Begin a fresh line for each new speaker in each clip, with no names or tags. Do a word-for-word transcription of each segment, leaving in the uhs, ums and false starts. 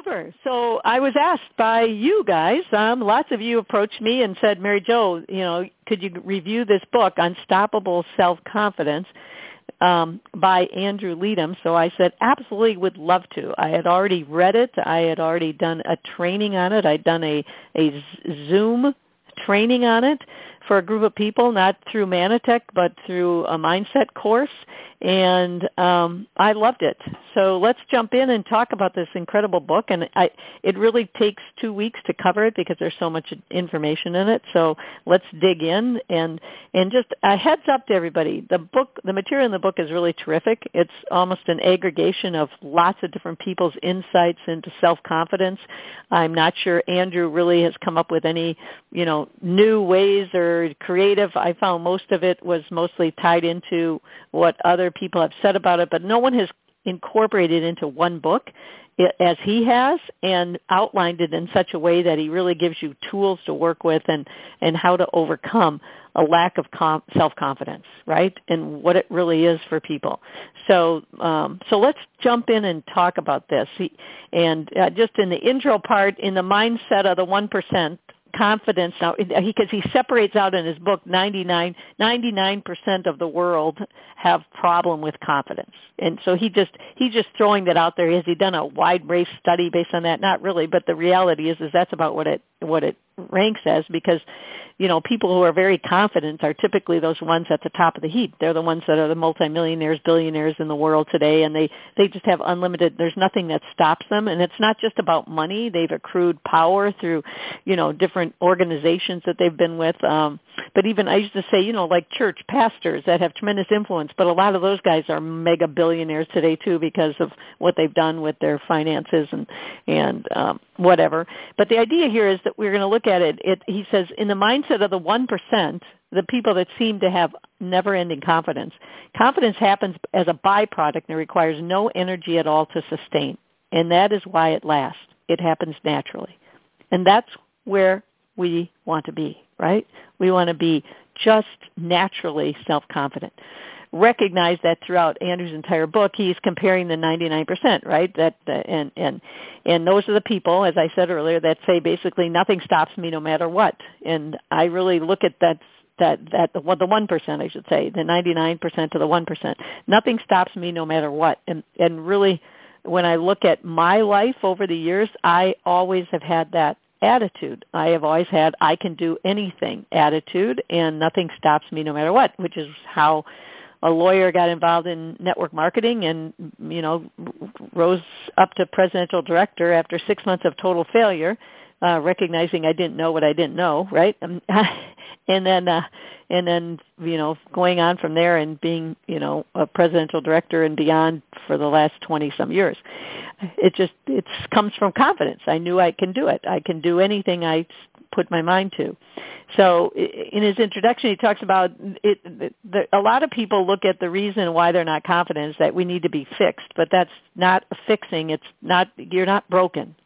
Super. So I was asked by you guys, um, lots of you approached me and said, Mary Jo, you know, could you review this book, Unstoppable Self-Confidence, um, by Andrew Leadham? So I said, absolutely, would love to. I had already read it. I had already done a training on it. I'd done a, a Zoom training on it for a group of people, not through Manitech, but through a mindset course, and um, I loved it. So let's jump in and talk about this incredible book, and I, it really takes two weeks to cover it because there's so much information in it, so let's dig in, and and just a heads up to everybody, the book, the material in the book is really terrific. It's almost an aggregation of lots of different people's insights into self-confidence. I'm not sure Andrew really has come up with any, you know, new ways or creative. I found most of it was mostly tied into what other people have said about it, but no one has incorporated it into one book as he has and outlined it in such a way that he really gives you tools to work with and, and how to overcome a lack of com- self-confidence, right, and what it really is for people. So um, so let's jump in and talk about this. He, and uh, just in the intro part, in the mindset of the one percent, confidence now, because he, he separates out in his book ninety-nine, ninety-nine percent of the world have problem with confidence. And so he just he's just throwing that out there. Has he done a wide range study based on that? Not really, but the reality is is that's about what it what it ranks as, because you know, people who are very confident are typically those ones at the top of the heap. They're the ones that are the multimillionaires, billionaires in the world today, and they, they just have unlimited, there's nothing that stops them. And it's not just about money. They've accrued power through, you know, different organizations that they've been with. Um, but even, I used to say, you know, like church pastors that have tremendous influence, but a lot of those guys are mega billionaires today too because of what they've done with their finances and, and um, whatever. But the idea here is that we're going to look at it. It he says, in the mindset of the one percent, the people that seem to have never-ending confidence, confidence happens as a byproduct and it requires no energy at all to sustain. And that is why it lasts. It happens naturally. And that's where we want to be, right? We want to be just naturally self-confident. Recognize that throughout Andrew's entire book, he's comparing the ninety-nine percent, right? That uh, and and and those are the people, as I said earlier, that say basically nothing stops me no matter what. And I really look at that that that the well, the one percent, I should say, the ninety-nine percent to the one percent. Nothing stops me no matter what. And and really, when I look at my life over the years, I always have had that attitude. I have always had I can do anything attitude, and nothing stops me no matter what, which is how a lawyer got involved in network marketing and, you know, rose up to presidential director after six months of total failure, uh, recognizing I didn't know what I didn't know, right? Um, and then, uh, and then, you know, going on from there and being, you know, a presidential director and beyond for the last twenty-some years. It just, it comes from confidence. I knew I can do it. I can do anything I put my mind to. So in his introduction, he talks about it, the, a lot of people look at the reason why they're not confident is that we need to be fixed, but that's not a fixing. It's not, you're not broken.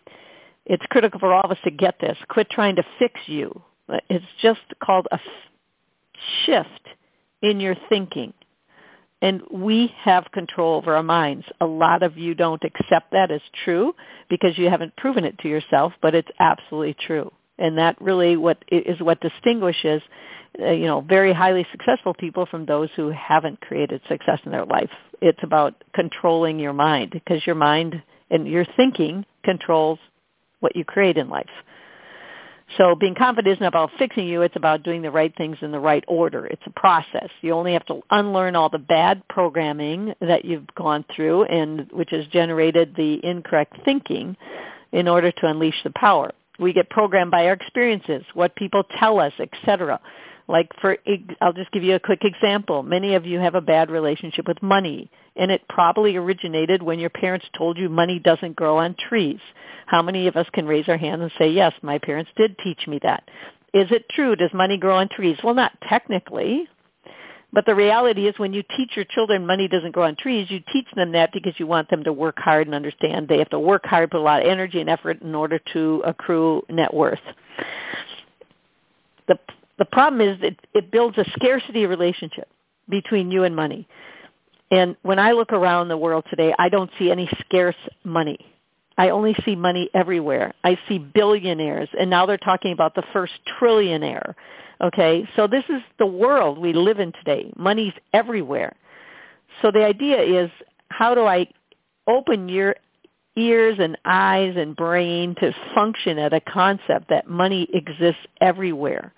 It's critical for all of us to get this. Quit trying to fix you. It's just called a shift in your thinking. And we have control over our minds. A lot of you don't accept that as true because you haven't proven it to yourself, but it's absolutely true. And that really what is what distinguishes, uh, you know, very highly successful people from those who haven't created success in their life. It's about controlling your mind, because your mind and your thinking controls what you create in life. So being confident isn't about fixing you. It's about doing the right things in the right order. It's a process. You only have to unlearn all the bad programming that you've gone through, and which has generated the incorrect thinking in order to unleash the power. We get programmed by our experiences, what people tell us, et cetera. Like for, I'll just give you a quick example. Many of you have a bad relationship with money, and it probably originated when your parents told you money doesn't grow on trees. How many of us can raise our hand and say, yes, my parents did teach me that? Is it true? Does money grow on trees? Well, not technically. But the reality is when you teach your children money doesn't grow on trees, you teach them that because you want them to work hard and understand they have to work hard, put a lot of energy and effort in order to accrue net worth. The the problem is that it builds a scarcity relationship between you and money. And when I look around the world today, I don't see any scarce money. I only see money everywhere. I see billionaires, and now they're talking about the first trillionaire. Okay, so this is the world we live in today. Money's everywhere. So the idea is, how do I open your ears and eyes and brain to function at a concept that money exists everywhere?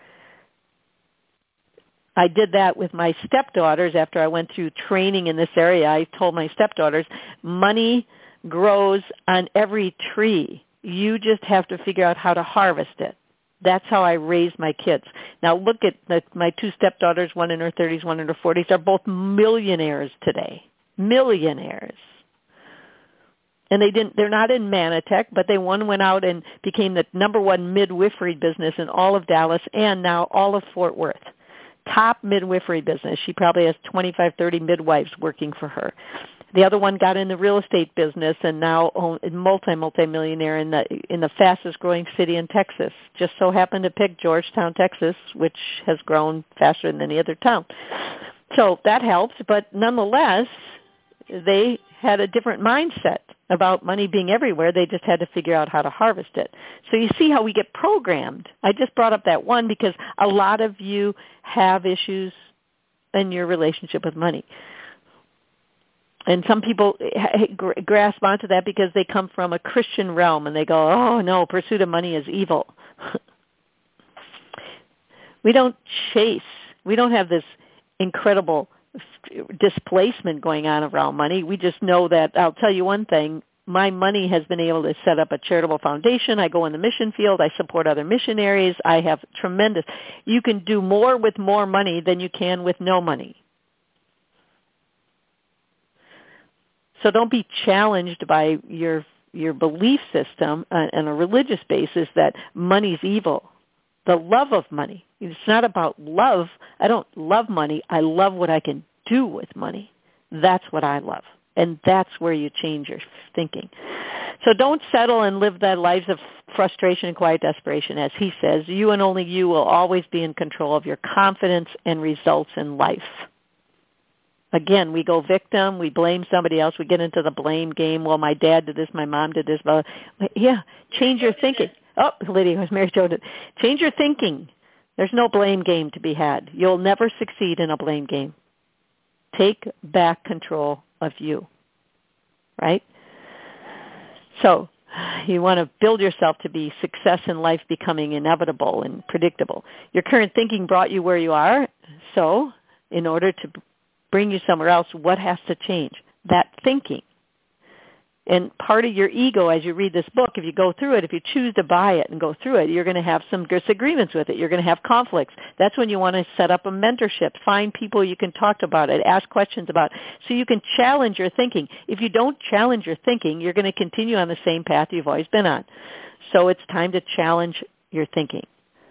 I did that with my stepdaughters after I went through training in this area. I told my stepdaughters, money grows on every tree. You just have to figure out how to harvest it. That's how I raised my kids. Now look at the, my two stepdaughters, one in her thirties, one in her forties. They're both millionaires today. Millionaires. And they didn't, they're not in Manatech, but they one went out and became the number one midwifery business in all of Dallas and now all of Fort Worth. Top midwifery business. She probably has twenty-five, thirty midwives working for her. The other one got in the real estate business and now own, multi, multi-millionaire in the, in the fastest growing city in Texas. Just so happened to pick Georgetown, Texas, which has grown faster than any other town. So that helps, but nonetheless, they had a different mindset about money being everywhere. They just had to figure out how to harvest it. So you see how we get programmed. I just brought up that one because a lot of you have issues in your relationship with money. And some people grasp onto that because they come from a Christian realm and they go, oh, no, pursuit of money is evil. We don't chase. We don't have this incredible displacement going on around money. We just know that, I'll tell you one thing, my money has been able to set up a charitable foundation. I go in the mission field. I support other missionaries. I have tremendous. You can do more with more money than you can with no money. So don't be challenged by your your belief system on, on a religious basis that money's evil. The love of money. It's not about love. I don't love money. I love what I can do with money. That's what I love. And that's where you change your thinking. So don't settle and live the lives of frustration and quiet desperation. As he says, you and only you will always be in control of your confidence and results in life. Again, we go victim, we blame somebody else, we get into the blame game. Well, my dad did this, my mom did this. Well, yeah, change your thinking. Oh, Lydia was Mary Jo. Change your thinking. There's no blame game to be had. You'll never succeed in a blame game. Take back control of you, right? So you want to build yourself to be success in life becoming inevitable and predictable. Your current thinking brought you where you are, so in order to bring you somewhere else, what has to change? That thinking. And part of your ego, as you read this book, if you go through it, if you choose to buy it and go through it, you're going to have some disagreements with it. You're going to have conflicts. That's when you want to set up a mentorship. Find people you can talk about it, ask questions about, so you can challenge your thinking. If you don't challenge your thinking, you're going to continue on the same path you've always been on. So it's time to challenge your thinking.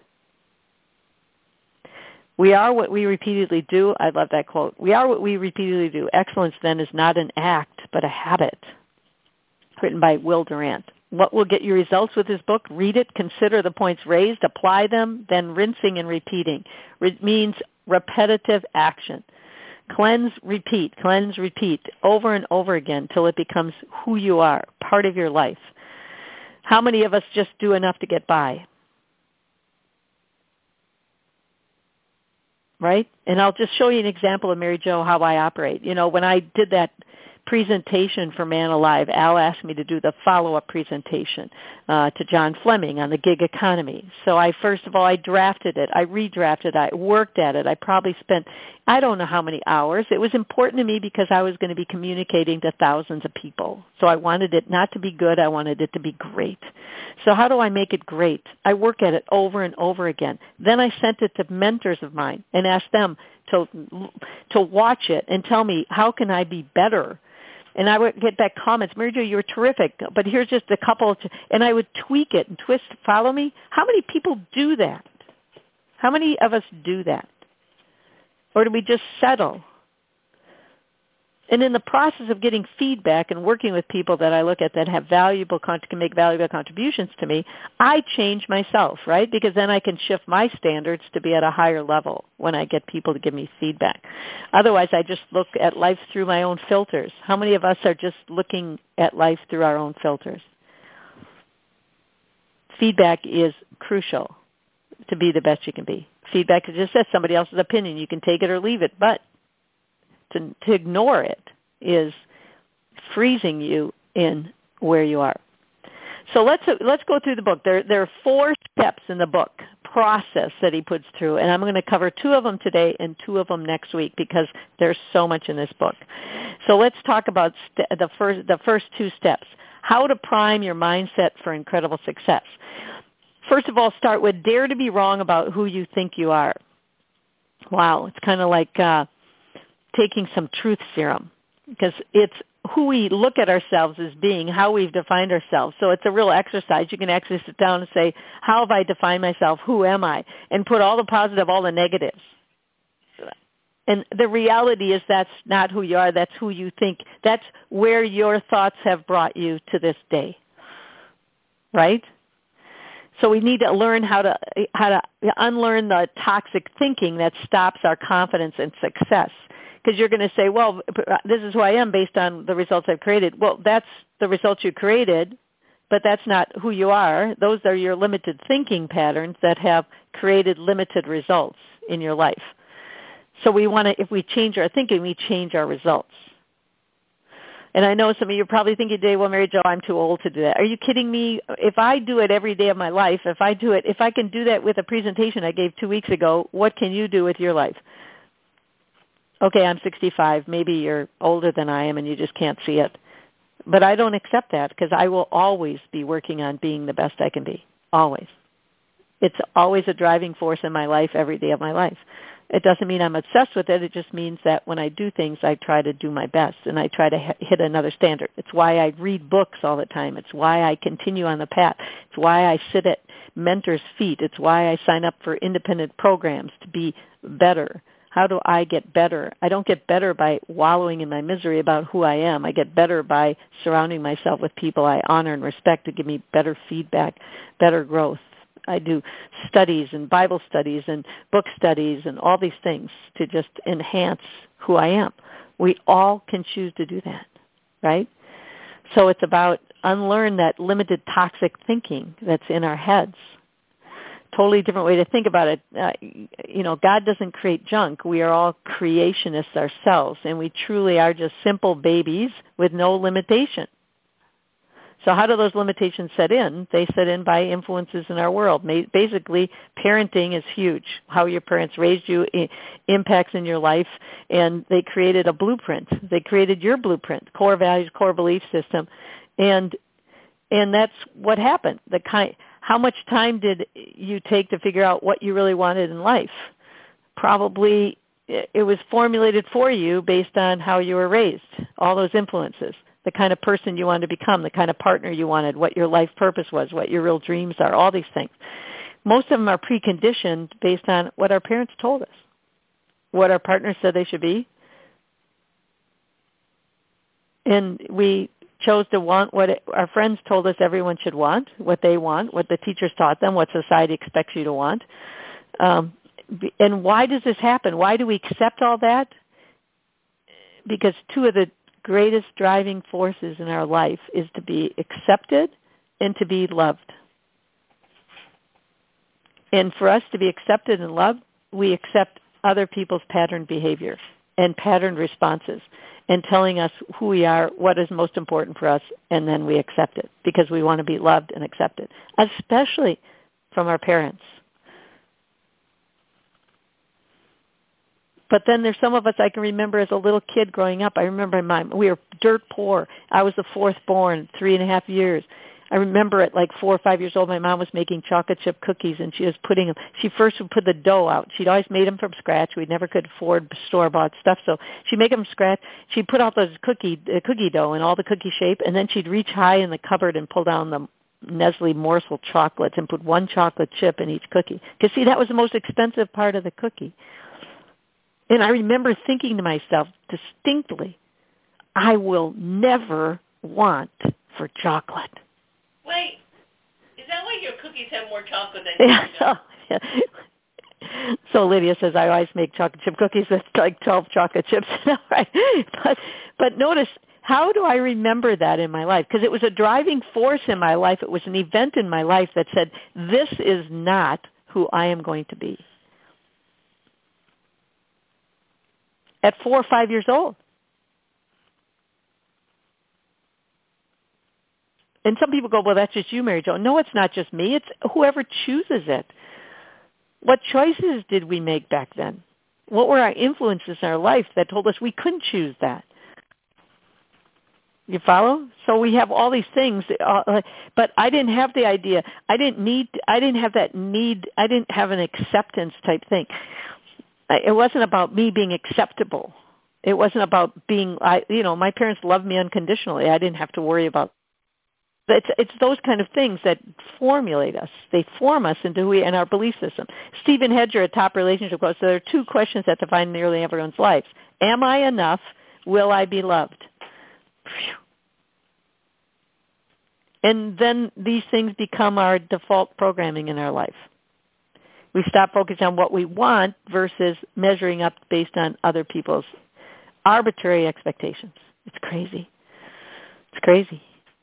We are what we repeatedly do. I love that quote. We are what we repeatedly do. Excellence, then, is not an act, but a habit. Written by Will Durant. What will get you results with this book? Read it, consider the points raised, apply them, then rinsing and repeating. It means repetitive action. Cleanse, repeat, cleanse, repeat, over and over again till it becomes who you are, part of your life. How many of us just do enough to get by? Right? And I'll just show you an example of Mary Jo, how I operate. You know, when I did that presentation for Man Alive, Al asked me to do the follow-up presentation uh, to John Fleming on the gig economy. So I, first of all, I drafted it. I redrafted it. I worked at it. I probably spent, I don't know how many hours. It was important to me because I was going to be communicating to thousands of people. So I wanted it not to be good. I wanted it to be great. So how do I make it great? I work at it over and over again. Then I sent it to mentors of mine and asked them to to watch it and tell me, how can I be better? And I would get back comments, Mary Jo, you were terrific, but here's just a couple, of, and I would tweak it and twist, follow me. How many people do that? How many of us do that? Or do we just settle? And in the process of getting feedback and working with people that I look at that have valuable, can make valuable contributions to me, I change myself, right? Because then I can shift my standards to be at a higher level when I get people to give me feedback. Otherwise, I just look at life through my own filters. How many of us are just looking at life through our own filters? feedback is crucial to be the best you can be. Feedback is just as somebody else's opinion. You can take it or leave it, but to, to ignore it is freezing you in where you are. So let's let's go through the book. There there are four steps in the book, process that he puts through, and I'm going to cover two of them today and two of them next week because there's so much in this book. So let's talk about st- the first the first two steps. How to prime your mindset for incredible success. First of all, start with dare to be wrong about who you think you are. Wow, it's kind of like uh, taking some truth serum because it's who we look at ourselves as being, how we've defined ourselves. So it's a real exercise. You can actually sit down and say, how have I defined myself? Who am I? And put all the positive, all the negatives. And the reality is that's not who you are. That's who you think. That's where your thoughts have brought you to this day. Right? So we need to learn how to how to unlearn the toxic thinking that stops our confidence and success. Because you're going to say, well, this is who I am based on the results I've created. Well, that's the results you created, but that's not who you are. Those are your limited thinking patterns that have created limited results in your life. So we want to, if we change our thinking, we change our results. And I know some of you are probably thinking today, well, Mary Jo, I'm too old to do that. Are you kidding me? If I do it every day of my life, if I do it, if I can do that with a presentation I gave two weeks ago, what can you do with your life? Okay, I'm sixty-five. Maybe you're older than I am and you just can't see it. But I don't accept that because I will always be working on being the best I can be. Always. It's always a driving force in my life every day of my life. It doesn't mean I'm obsessed with it. It just means that when I do things, I try to do my best and I try to hit another standard. It's why I read books all the time. It's why I continue on the path. It's why I sit at mentors' feet. It's why I sign up for independent programs to be better. How do I get better? I don't get better by wallowing in my misery about who I am. I get better by surrounding myself with people I honor and respect to give me better feedback, better growth. I do studies and Bible studies and book studies and all these things to just enhance who I am. We all can choose to do that, right? So it's about unlearn that limited toxic thinking that's in our heads. Totally different way to think about it. Uh, you know, God doesn't create junk. We are all creationists ourselves, and we truly are just simple babies with no limitation. So how do those limitations set in? They set in by influences in our world. Basically, parenting is huge. How your parents raised you impacts in your life, and they created a blueprint. They created your blueprint, core values, core belief system, and and that's what happened. The kind, how much time did you take to figure out what you really wanted in life? Probably it was formulated for you based on how you were raised, all those influences. The kind of person you wanted to become, the kind of partner you wanted, what your life purpose was, what your real dreams are, all these things. Most of them are preconditioned based on what our parents told us, what our partners said they should be. And we chose to want what it, our friends told us everyone should want, what they want, what the teachers taught them, what society expects you to want. Um, and why does this happen? Why do we accept all that? Because two of the greatest driving forces in our life is to be accepted and to be loved. And for us to be accepted and loved, we accept other people's patterned behavior and patterned responses and telling us who we are, what is most important for us, and then we accept it because we want to be loved and accepted, especially from our parents. But then there's some of us I can remember as a little kid growing up. I remember my we were dirt poor. I was the fourth born, three and a half years. I remember at like four or five years old, my mom was making chocolate chip cookies, and she was putting them. She first would put the dough out. She'd always made them from scratch. We never could afford store-bought stuff, so she'd make them from scratch. She'd put out those cookie uh, cookie dough in all the cookie shape, and then she'd reach high in the cupboard and pull down the Nestle morsel chocolates and put one chocolate chip in each cookie. Because, see, that was the most expensive part of the cookie. And I remember thinking to myself distinctly, I will never want for chocolate.
Wait, is that why your cookies have more chocolate than
yeah, so, yeah. So Lydia says, I always make chocolate chip cookies with like twelve chocolate chips. Right? But, but notice How do I remember that in my life? Because it was a driving force in my life. It was an event in my life that said, this is not who I am going to be. At four or five years old. And some people go, well, that's just you, Mary Jo. No, it's not just me. It's whoever chooses it. What choices did we make back then? What were our influences in our life that told us we couldn't choose that? You follow? So we have all these things, uh, but I didn't have the idea. I didn't need. I didn't have that need. I didn't have an acceptance type thing. It wasn't about me being acceptable. It wasn't about being. I, you know, my parents loved me unconditionally. I didn't have to worry about. It's it's those kind of things that formulate us. They form us into who we and our belief system. Stephen Hedger, a top relationship coach, so there are two questions that define nearly everyone's life: am I enough? Will I be loved? And then these things become our default programming in our life. We stop focusing on what we want versus measuring up based on other people's arbitrary expectations. It's crazy. It's crazy.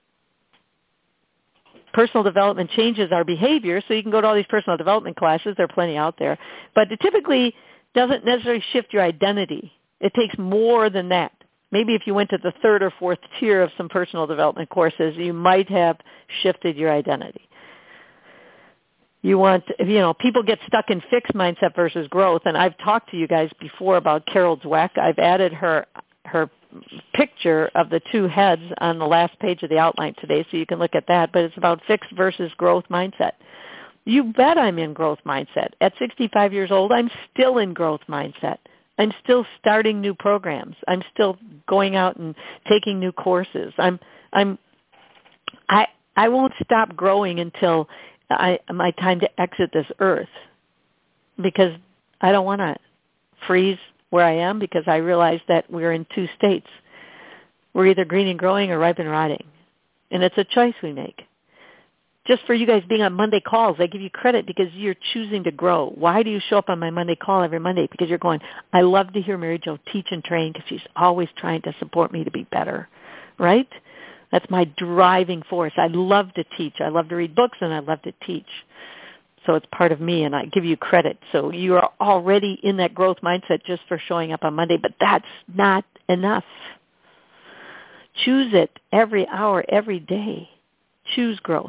Personal development changes our behavior, so you can go to all these personal development classes. There are plenty out there. But it typically doesn't necessarily shift your identity. It takes more than that. Maybe if you went to the third or fourth tier of some personal development courses, you might have shifted your identity. You want, you know, people get stuck in fixed mindset versus growth, and I've talked to you guys before about Carol Dweck. I've added her her picture of the two heads on the last page of the outline today, so you can look at that, but it's about fixed versus growth mindset. You bet I'm in growth mindset. At sixty-five years old, I'm still in growth mindset. I'm still starting new programs. I'm still going out and taking new courses. I'm I'm I I won't stop growing until I my time to exit this earth, because I don't want to freeze where I am, because I realize that we're in two states. We're either green and growing or ripe and rotting. And it's a choice we make. Just for you guys being on Monday calls, I give you credit because you're choosing to grow. Why do you show up on my Monday call every Monday? Because you're going, I love to hear Mary Jo teach and train because she's always trying to support me to be better, right? That's my driving force. I love to teach. I love to read books, and I love to teach. So it's part of me, and I give you credit. So you are already in that growth mindset just for showing up on Monday, but that's not enough. Choose it every hour, every day. Choose growth.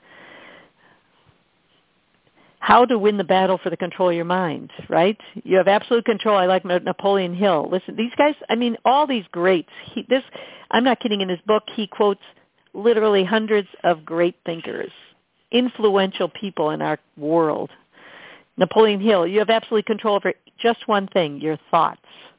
How to win the battle for the control of your mind, right? You have absolute control. I like Napoleon Hill. Listen, these guys, I mean, all these greats. He, this, I'm not kidding. In his book, he quotes literally hundreds of great thinkers, influential people in our world. Napoleon Hill, you have absolute control over just one thing, your thoughts.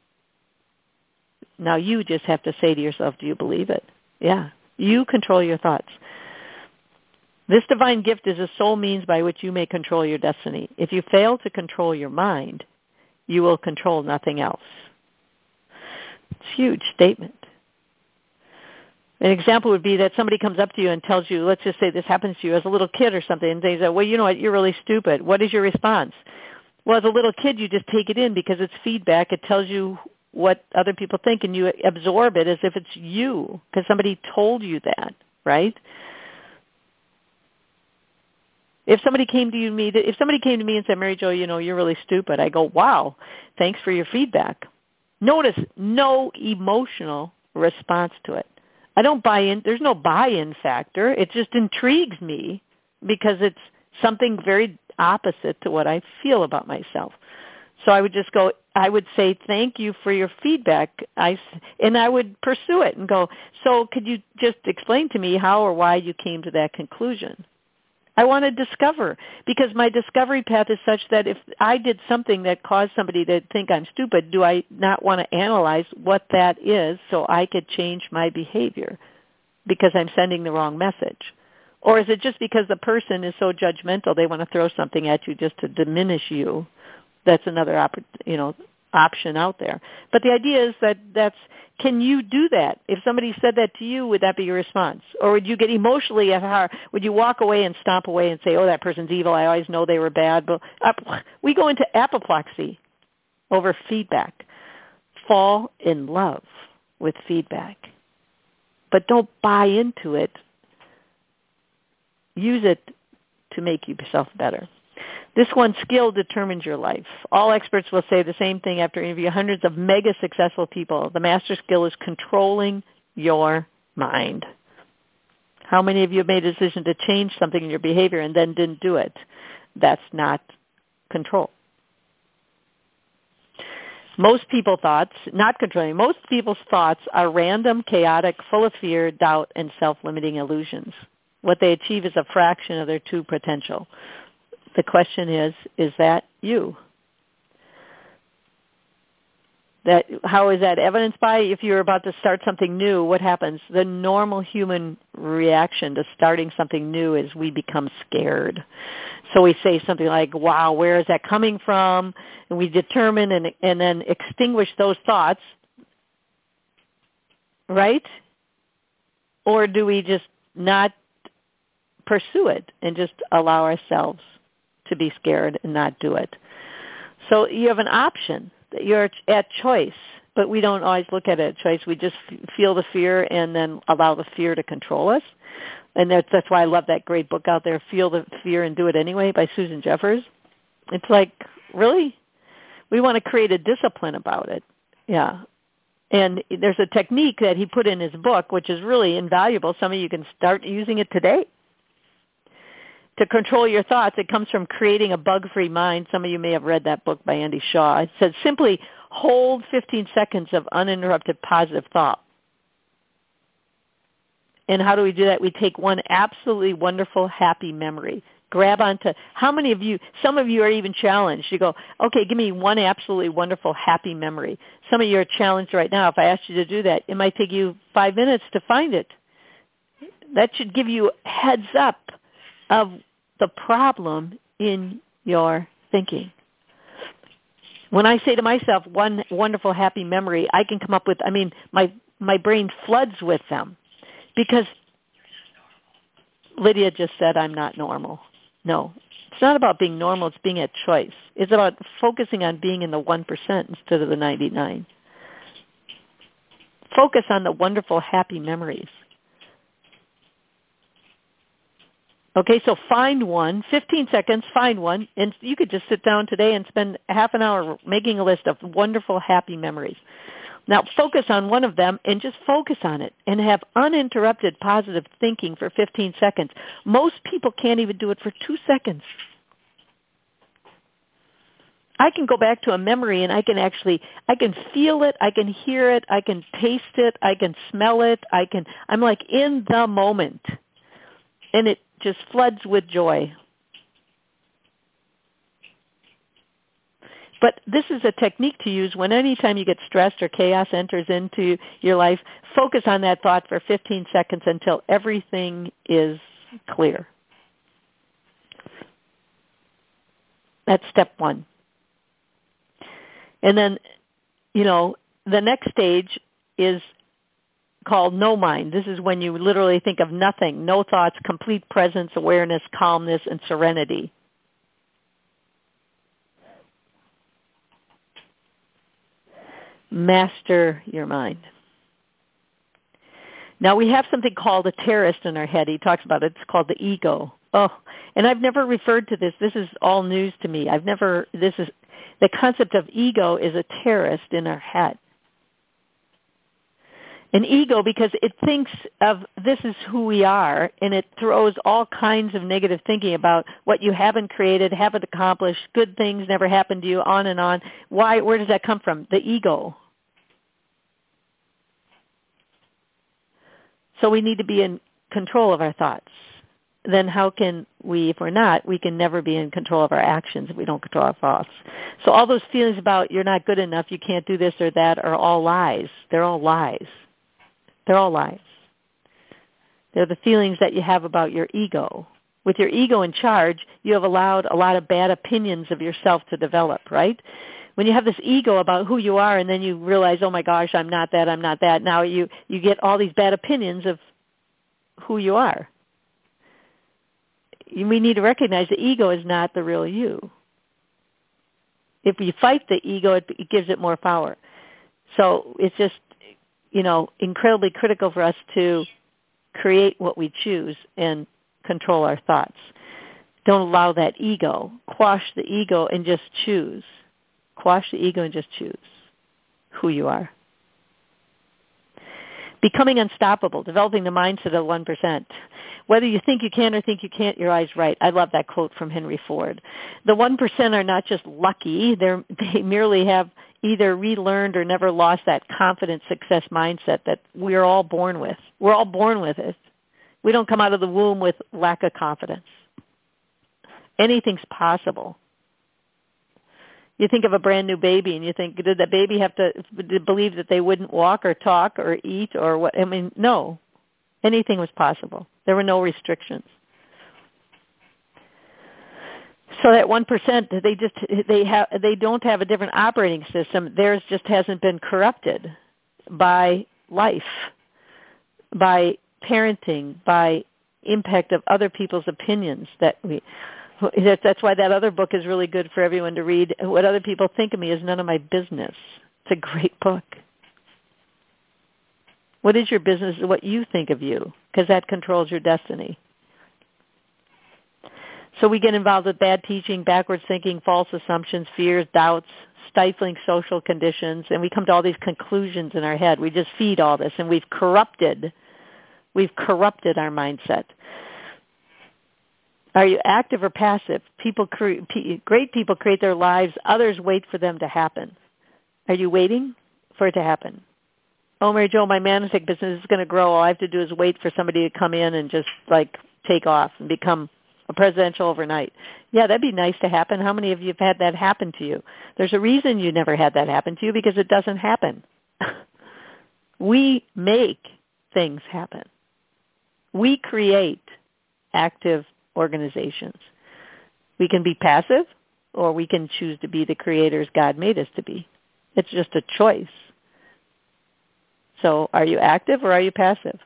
Now you just have to say to yourself, do you believe it? Yeah, you control your thoughts. This divine gift is a sole means by which you may control your destiny. If you fail to control your mind, you will control nothing else. It's a huge statement. An example would be that somebody comes up to you and tells you, let's just say this happens to you as a little kid or something, and they say, well, you know what, you're really stupid. What is your response? Well, as a little kid, you just take it in because it's feedback. It tells you what other people think, and you absorb it as if it's you because somebody told you that, right? If somebody came to you, me, if somebody came to me and said, Mary Jo, you know, you're really stupid, I go, wow, thanks for your feedback. Notice no emotional response to it. I don't buy in. There's no buy-in factor. It just intrigues me because it's something very opposite to what I feel about myself. So I would just go, I would say, thank you for your feedback. I, and I would pursue it and go, so could you just explain to me how or why you came to that conclusion? I want to discover, because my discovery path is such that if I did something that caused somebody to think I'm stupid, do I not want to analyze what that is so I could change my behavior because I'm sending the wrong message? Or is it just because the person is so judgmental they want to throw something at you just to diminish you? That's another op- you know, option out there. But the idea is that that's, can you do that? If somebody said that to you, would that be your response? Or would you get emotionally at heart? Would you walk away and stomp away and say, oh, that person's evil. I always know they were bad. But uh, we go into apoplexy over feedback. Fall in love with feedback. but don't buy into it. Use it to make yourself better. This one, skill determines your life. All experts will say the same thing after interviewing hundreds of mega successful people. The master skill is controlling your mind. How many of you have made a decision to change something in your behavior and then didn't do it? That's not control. Most people's thoughts, not controlling, most people's thoughts are random, chaotic, full of fear, doubt, and self-limiting illusions. What they achieve is a fraction of their true potential. The question is, is that you? That, how is that evidenced by? If you're about to start something new, what happens? The normal human reaction to starting something new is we become scared. So we say something like, wow, where is that coming from? And we determine and, and then extinguish those thoughts, right? Or do we just not pursue it and just allow ourselves to be scared and not do it? So you have an option. You're at choice, but we don't always look at it at choice. We just feel the fear and then allow the fear to control us. And that's, that's why I love that great book out there, Feel the Fear and Do It Anyway, by Susan Jeffers. It's like, really? We want to create a discipline about it. Yeah. And there's a technique that he put in his book, which is really invaluable. Some of you can start using it today. To control your thoughts, it comes from creating a bug-free mind. Some of you may have read that book by Andy Shaw. It says simply hold fifteen seconds of uninterrupted positive thought. And how do we do that? We take one absolutely wonderful, happy memory. Grab onto, how many of you, some of you are even challenged. You go, okay, give me one absolutely wonderful, happy memory. Some of you are challenged right now. If I asked you to do that, it might take you five minutes to find it. That should give you heads up of the problem in your thinking. When I say to myself, one wonderful, happy memory, I can come up with, I mean, my, my brain floods with them because Lydia just said I'm not normal. No, it's not about being normal. It's being at choice. It's about focusing on being in the one percent instead of the ninety-nine. Focus on the wonderful, happy memories. Okay, so find one, fifteen seconds, find one, and you could just sit down today and spend half an hour making a list of wonderful, happy memories. Now focus on one of them and just focus on it and have uninterrupted positive thinking for fifteen seconds. Most people can't even do it for two seconds. I can go back to a memory and I can actually, I can feel it, I can hear it, I can taste it, I can smell it, I can, I'm like in the moment. And it just floods with joy. But this is a technique to use when anytime you get stressed or chaos enters into your life, focus on that thought for fifteen seconds until everything is clear. That's step one. And then, you know, the next stage is called no mind. This is when you literally think of nothing, no thoughts, complete presence, awareness, calmness, and serenity. Master your mind. Now we have something called a terrorist in our head. He talks about it. It's called the ego. Oh, and I've never referred to this. This is all news to me. I've never, this is, the concept of ego is a terrorist in our head. An ego because it thinks of this is who we are, and it throws all kinds of negative thinking about what you haven't created, haven't accomplished, good things never happened to you, on and on. Why? Where does that come from? The ego. So we need to be in control of our thoughts. Then how can we, if we're not, we can never be in control of our actions if we don't control our thoughts. So all those feelings about you're not good enough, you can't do this or that are all lies. They're all lies. They're all lies. They're the feelings that you have about your ego. With your ego in charge, you have allowed a lot of bad opinions of yourself to develop, right? When you have this ego about who you are and then you realize, oh my gosh, I'm not that, I'm not that, now you, you get all these bad opinions of who you are. We need to recognize the ego is not the real you. If you fight the ego, it, it gives it more power. So it's just, you know, incredibly critical for us to create what we choose and control our thoughts. Don't allow that ego. Quash the ego and just choose. Quash the ego and just choose who you are. Becoming unstoppable, developing the mindset of the one percent. Whether you think you can or think you can't, your eye's right. I love that quote from Henry Ford. The one percent are not just lucky. They're, they merely have either relearned or never lost that confident success mindset that we're all born with. We're all born with it. We don't come out of the womb with lack of confidence. Anything's possible. You think of a brand new baby and you think, did the baby have to believe that they wouldn't walk or talk or eat or what? I mean, no. Anything was possible. There were no restrictions. So that one percent, they just they have they don't have a different operating system. Theirs just hasn't been corrupted by life, by parenting, by impact of other people's opinions. That we that's why that other book is really good for everyone to read. What other people think of me is none of my business. It's a great book. What is your business? What you think of you, because that controls your destiny. So we get involved with bad teaching, backwards thinking, false assumptions, fears, doubts, stifling social conditions, and we come to all these conclusions in our head. We just feed all this, and we've corrupted, we've corrupted our mindset. Are you active or passive? People, cre- great people create their lives. Others wait for them to happen. Are you waiting for it to happen? Oh, Mary Jo, my management business is going to grow. All I have to do is wait for somebody to come in and just like take off and become a presidential overnight. Yeah, that'd be nice to happen. How many of you have had that happen to you? There's a reason you never had that happen to you, because it doesn't happen. We make things happen. We create active organizations. We can be passive, or we can choose to be the creators God made us to be. It's just a choice. So are you active or are you passive?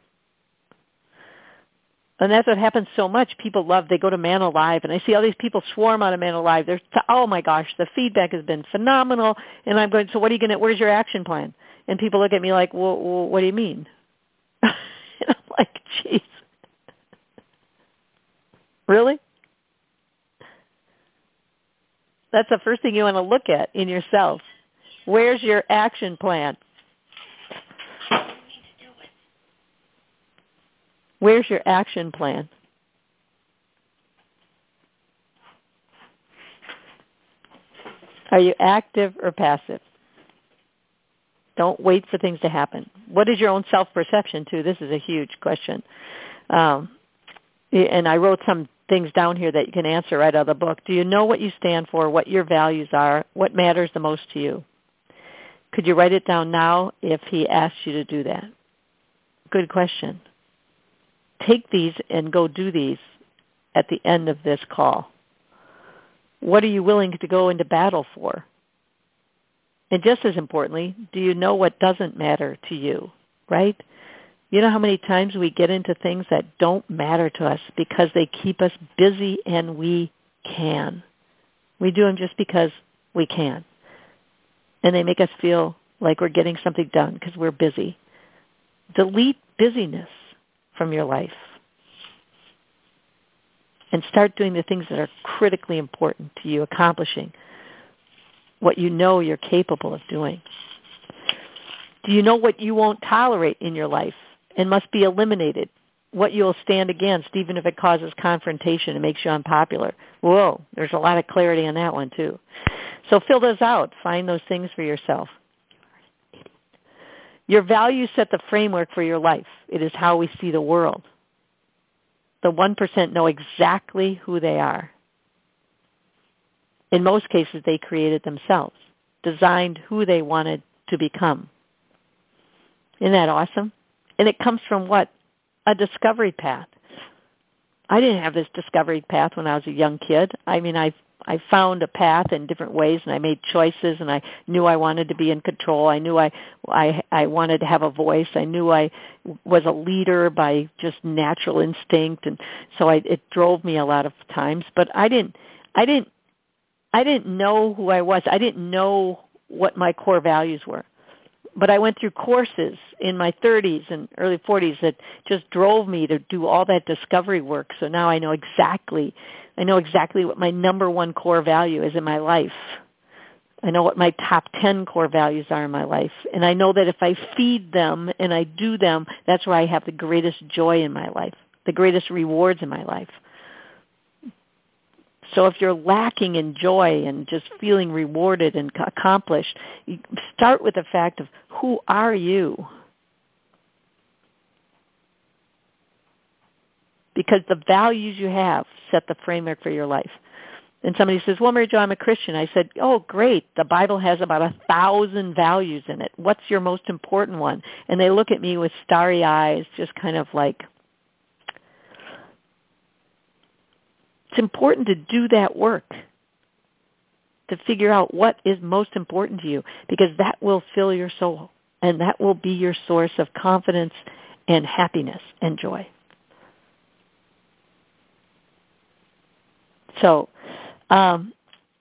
And that's what happens so much. People love, they go to Man Alive, and I see all these people swarm out of Man Alive. They're, oh my gosh, the feedback has been phenomenal. And I'm going, so what are you going to, where's your action plan? And people look at me like, well, well what do you mean? And I'm like, geez. Really? That's the first thing you want to look at in yourself. Where's your action plan? Where's your action plan? Are you active or passive? Don't wait for things to happen. What is your own self-perception, too? This is a huge question. Um, and I wrote some things down here that you can answer right out of the book. Do you know what you stand for, what your values are, what matters the most to you? Could you write it down now if he asked you to do that? Good question. Take these and go do these at the end of this call. What are you willing to go into battle for? And just as importantly, do you know what doesn't matter to you, right? You know how many times we get into things that don't matter to us because they keep us busy and we can. We do them just because we can. And they make us feel like we're getting something done because we're busy. Delete busyness from your life and start doing the things that are critically important to you, accomplishing what you know you're capable of doing. Do you know what you won't tolerate in your life and must be eliminated? What you'll stand against, even if it causes confrontation and makes you unpopular. Whoa, there's a lot of clarity on that one, too. So fill those out. Find those things for yourself. Your values set the framework for your life. It is how we see the world. The one percent know exactly who they are. In most cases, they created themselves, designed who they wanted to become. Isn't that awesome? And it comes from what? A discovery path. I didn't have this discovery path when I was a young kid. I mean, I I found a path in different ways, and I made choices, and I knew I wanted to be in control. I knew I, I, I wanted to have a voice. I knew I was a leader by just natural instinct, and so I, it drove me a lot of times. But I didn't, I didn't, I didn't know who I was. I didn't know what my core values were. but I went through courses in my thirties and early forties that just drove me to do all that discovery work. So now I know exactly, I know exactly what my number one core value is in my life. I know what my top ten core values are in my life. And I know that if I feed them and I do them, that's where I have the greatest joy in my life, the greatest rewards in my life. So if you're lacking in joy and just feeling rewarded and accomplished, you start with the fact of who are you? Because the values you have set the framework for your life. And somebody says, well, Mary Jo, I'm a Christian. I said, oh, great. The Bible has about a thousand values in it. What's your most important one? And they look at me with starry eyes, just kind of like, it's important to do that work, to figure out what is most important to you, because that will fill your soul, and that will be your source of confidence and happiness and joy. So, um,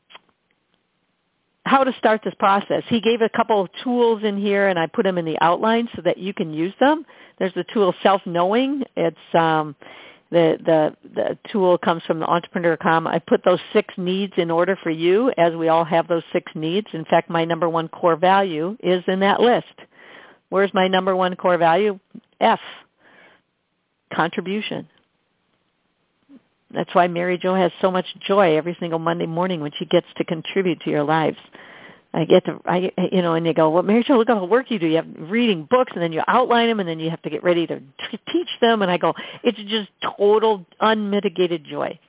how to start this process. He gave a couple of tools in here, and I put them in the outline so that you can use them. There's the tool Self-Knowing. It's um, the, the the tool comes from the entrepreneur dot com. I put those six needs in order for you, as we all have those six needs. In fact, my number one core value is in that list. Where's my number one core value? F, contribution. That's why Mary Jo has so much joy every single Monday morning when she gets to contribute to your lives. I get to, I, you know, and you go, well, Mary Jo, look at all the work you do. You have reading books, and then you outline them, and then you have to get ready to t- teach them. And I go, it's just total unmitigated joy.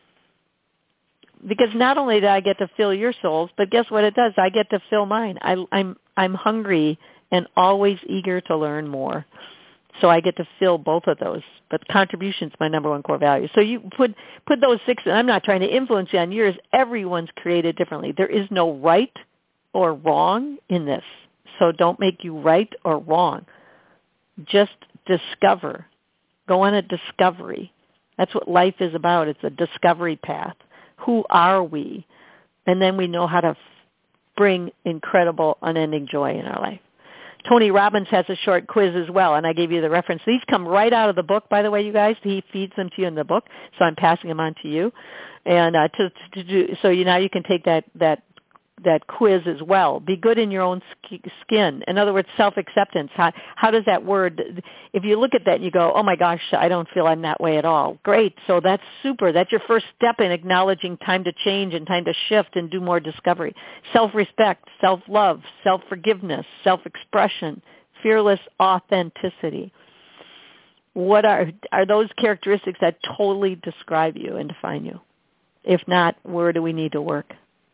Because not only do I get to fill your souls, but guess what it does? I get to fill mine. I, I'm I'm hungry and always eager to learn more. So I get to fill both of those. But contribution is my number one core value. So you put put those six, and I'm not trying to influence you on yours. Everyone's created differently. There is no right or wrong in this. So don't make you right or wrong. Just discover. Go on a discovery. That's what life is about. It's a discovery path. Who are we? And then we know how to bring incredible, unending joy in our life. Tony Robbins has a short quiz as well, and I gave you the reference. These come right out of the book, by the way, you guys. He feeds them to you in the book, so I'm passing them on to you. And uh, to, to do so, you now you can take that that that quiz as well. Be good in your own skin. In other words, self-acceptance. How, how does that word, if you look at that and you go, oh my gosh, I don't feel I'm that way at all. Great. So that's super. That's your first step in acknowledging time to change and time to shift and do more discovery. Self-respect, self-love, self-forgiveness, self-expression, fearless authenticity. What are, are those characteristics that totally describe you and define you? If not, where do we need to work?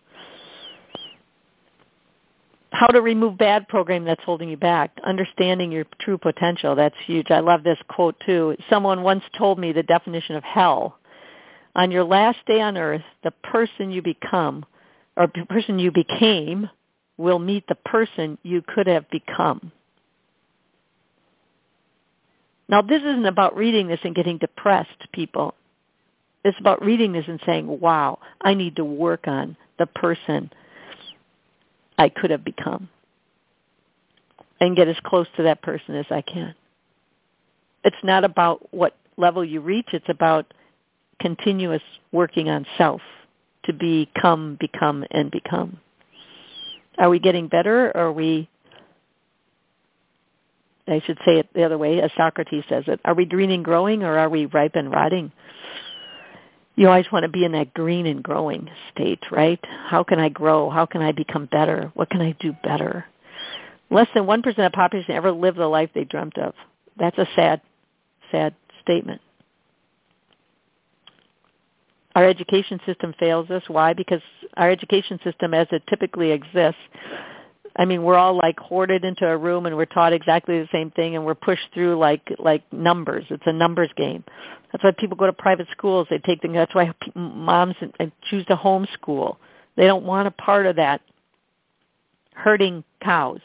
How to remove bad programming that's holding you back. Understanding your true potential. That's huge. I love this quote too. Someone once told me the definition of hell. On your last day on earth, the person you become, or the person you became, will meet the person you could have become. Now, this isn't about reading this and getting depressed, people. It's about reading this and saying, wow, I need to work on the person I could have become and get as close to that person as I can. It's not about what level you reach. It's about continuous working on self to become, become, and become. Are we getting better, or are we, I should say it the other way, as Socrates says it, are we green and growing, or are we ripe and rotting? You always want to be in that green and growing state, right? How can I grow? How can I become better? What can I do better? Less than one percent of the population ever live the life they dreamt of. That's a sad, sad statement. Our education system fails us. Why? Because our education system, as it typically exists, I mean, we're all like hoarded into a room and we're taught exactly the same thing, and we're pushed through like like numbers. It's a numbers game. That's why people go to private schools. They take them. That's why moms choose to homeschool. They don't want a part of that herding cows.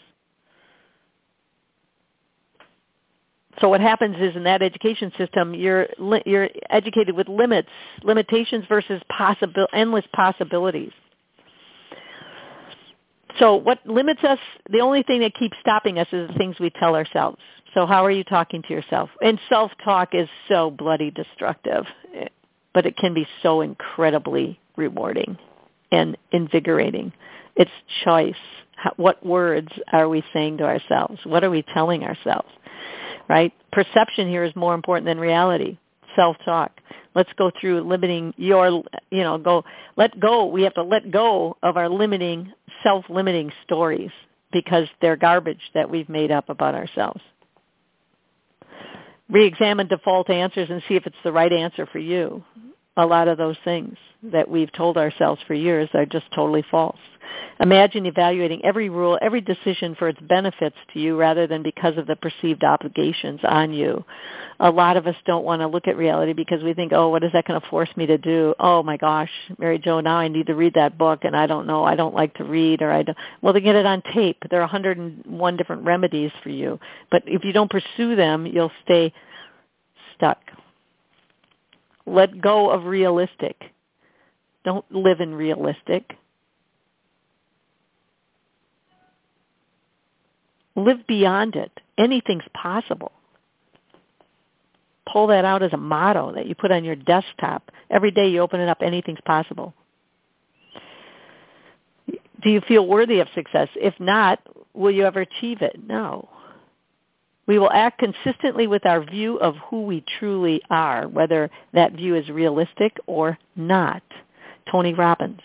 So what happens is, in that education system, you're you're educated with limits, limitations versus possible endless possibilities. So what limits us, the only thing that keeps stopping us is the things we tell ourselves. So how are you talking to yourself? And self-talk is so bloody destructive, but it can be so incredibly rewarding and invigorating. It's choice. How, what words are we saying to ourselves? What are we telling ourselves? Right? Perception here is more important than reality. Self-talk. Let's go through limiting your, you know, go, let go. We have to let go of our limiting, self-limiting stories because they're garbage that we've made up about ourselves. Re-examine default answers and see if it's the right answer for you. A lot of those things that we've told ourselves for years are just totally false. Imagine evaluating every rule, every decision for its benefits to you rather than because of the perceived obligations on you. A lot of us don't want to look at reality because we think, oh, what is that going to force me to do? Oh, my gosh, Mary Jo, now I need to read that book, and I don't know. I don't like to read. or I don't. Well, they get it on tape. There are one hundred one different remedies for you. But if you don't pursue them, you'll stay stuck. Let go of realistic. Don't live in realistic. Live beyond it. Anything's possible. Pull that out as a motto that you put on your desktop. Every day you open it up, anything's possible. Do you feel worthy of success? If not, will you ever achieve it? No. We will act consistently with our view of who we truly are, whether that view is realistic or not. Tony Robbins.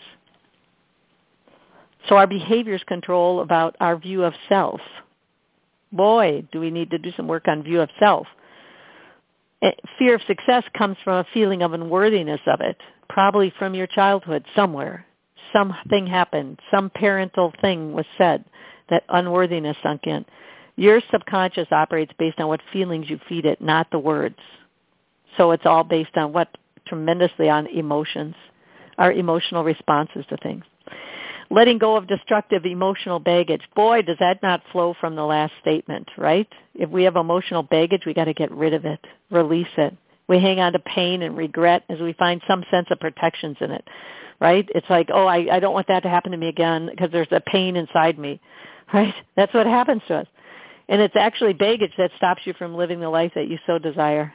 So our behaviors control about our view of self. Boy, do we need to do some work on view of self. Fear of success comes from a feeling of unworthiness of it, probably from your childhood somewhere. Something happened. Some parental thing was said that unworthiness sunk in. Your subconscious operates based on what feelings you feed it, not the words. So it's all based on what? Tremendously on emotions, our emotional responses to things. Letting go of destructive emotional baggage. Boy, does that not flow from the last statement, right? If we have emotional baggage, we got to get rid of it, release it. We hang on to pain and regret as we find some sense of protections in it, right? It's like, oh, I, I don't want that to happen to me again because there's a pain inside me, right? That's what happens to us. And it's actually baggage that stops you from living the life that you so desire.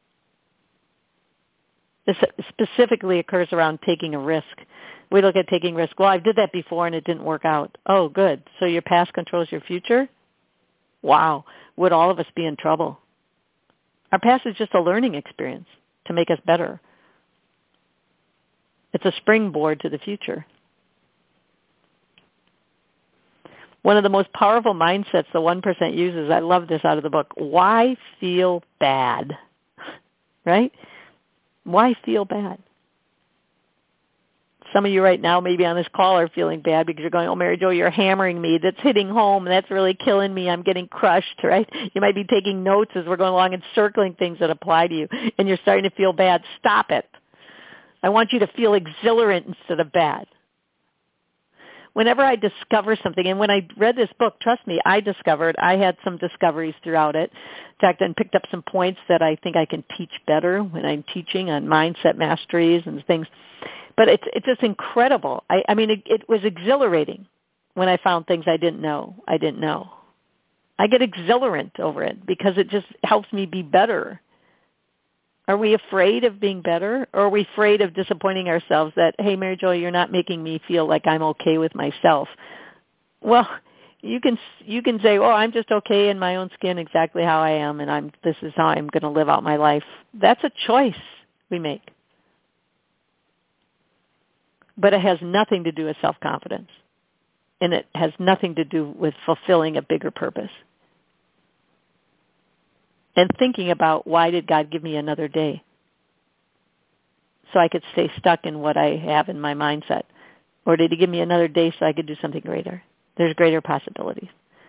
This specifically occurs around taking a risk. We look at taking risk. Well, I did that before and it didn't work out. Oh, good. So your past controls your future? Wow. Would all of us be in trouble? Our past is just a learning experience to make us better. It's a springboard to the future. One of the most powerful mindsets the one percent uses, I love this out of the book, why feel bad? Right? Why feel bad? Some of you right now maybe on this call are feeling bad because you're going, oh, Mary Jo, you're hammering me. That's hitting home. That's really killing me. I'm getting crushed, right? You might be taking notes as we're going along and circling things that apply to you, and you're starting to feel bad. Stop it. I want you to feel exhilarant instead of bad. Whenever I discover something, and when I read this book, trust me, I discovered, I had some discoveries throughout it. In fact, I picked up some points that I think I can teach better when I'm teaching on mindset masteries and things. But it's it's just incredible. I, I mean, it, it was exhilarating when I found things I didn't know. I didn't know. I get exhilarant over it because it just helps me be better. Are we afraid of being better? Or are we afraid of disappointing ourselves that, hey, Mary Jo, you're not making me feel like I'm okay with myself? Well, you can you can say, oh, I'm just okay in my own skin exactly how I am, and I'm this is how I'm going to live out my life. That's a choice we make. But it has nothing to do with self-confidence. And it has nothing to do with fulfilling a bigger purpose. And thinking about, why did God give me another day? So I could stay stuck in what I have in my mindset. Or did he give me another day so I could do something greater? There's greater possibilities.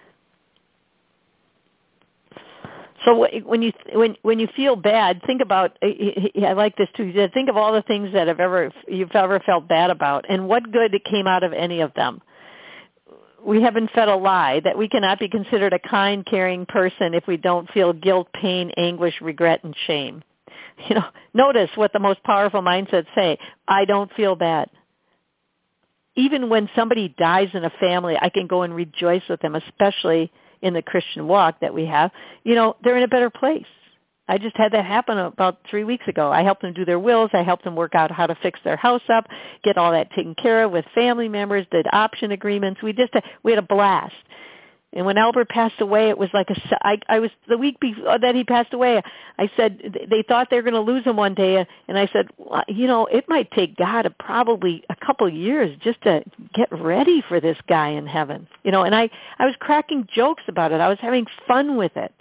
So when you when when you feel bad, think about. I like this too. Think of all the things that have ever you've ever felt bad about, and what good came out of any of them. We have been fed a lie that we cannot be considered a kind, caring person if we don't feel guilt, pain, anguish, regret, and shame. You know, notice what the most powerful mindsets say. I don't feel bad. even when somebody dies in a family, I can go and rejoice with them, especially in the Christian walk that we have. You know, they're in a better place. I just had that happen about three weeks ago. I helped them do their wills. I helped them work out how to fix their house up, get all that taken care of with family members, did option agreements. We just we had a blast. And when Albert passed away, it was like a, I, I was, the week before that he passed away, I said, they thought they were going to lose him one day. And I said, well, you know, it might take God a, probably a couple years just to get ready for this guy in heaven. You know, and I, I was cracking jokes about it. I was having fun with it.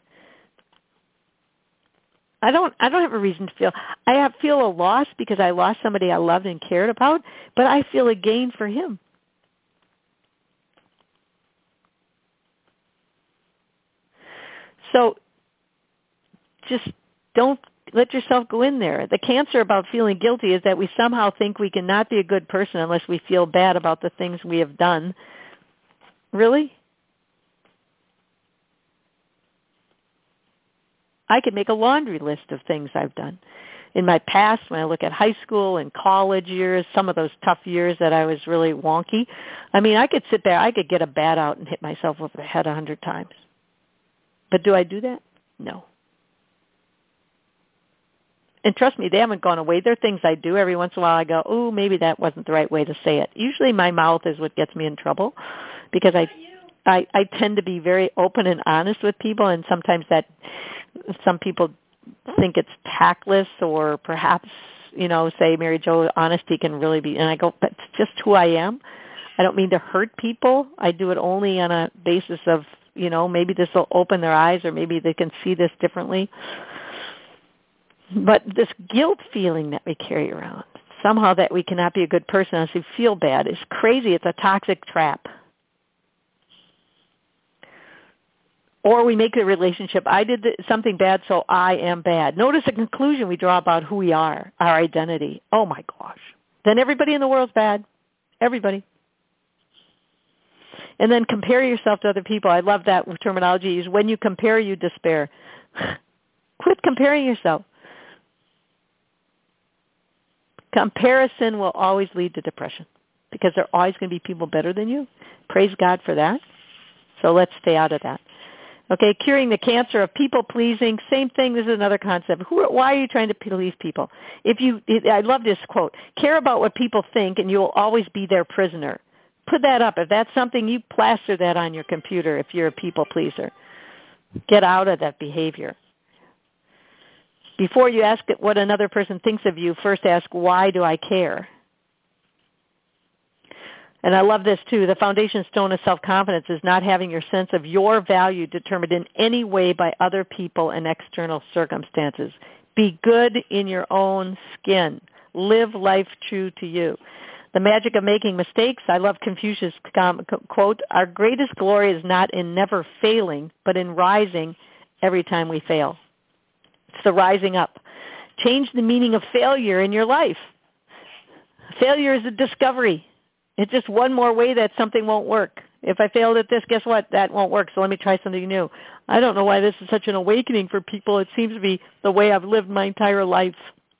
I don't, I don't have a reason to feel, I have, feel a loss because I lost somebody I loved and cared about, but I feel a gain for him. So just don't let yourself go in there. The cancer about feeling guilty is that we somehow think we cannot be a good person unless we feel bad about the things we have done. Really? I could make a laundry list of things I've done. In my past, when I look at high school and college years, some of those tough years that I was really wonky, I mean, I could sit there, I could get a bat out and hit myself over the head a hundred times. But do I do that? No. And trust me, they haven't gone away. There are things I do every once in a while. I go, oh, maybe that wasn't the right way to say it. Usually my mouth is what gets me in trouble because I, I, I tend to be very open and honest with people, and sometimes that some people think it's tactless or perhaps, you know, say, Mary Jo, honesty can really be, and I go, that's just who I am. I don't mean to hurt people. I do it only on a basis of, you know, maybe this will open their eyes or maybe they can see this differently. But this guilt feeling that we carry around, somehow that we cannot be a good person unless we feel bad, is crazy. It's a toxic trap. Or we make the relationship, I did something bad, so I am bad. Notice the conclusion we draw about who we are, our identity. Oh, my gosh. Then everybody in the world's bad. Everybody. And then compare yourself to other people. I love that terminology used. When you compare, you despair. Quit comparing yourself. Comparison will always lead to depression because there are always going to be people better than you. Praise God for that. So let's stay out of that. Okay, curing the cancer of people-pleasing, same thing. This is another concept. Who, why are you trying to please people? If you, I love this quote, care about what people think and you will always be their prisoner. Put that up. If that's something, you plaster that on your computer if you're a people pleaser. Get out of that behavior. Before you ask what another person thinks of you, first ask, why do I care? And I love this too. The foundation stone of self-confidence is not having your sense of your value determined in any way by other people and external circumstances. Be good in your own skin. Live life true to you. The magic of making mistakes, I love Confucius' quote, our greatest glory is not in never failing, but in rising every time we fail. It's the rising up. Change the meaning of failure in your life. Failure is a discovery. It's just one more way that something won't work. If I failed at this, guess what? That won't work, so let me try something new. I don't know why this is such an awakening for people. It seems to be the way I've lived my entire life.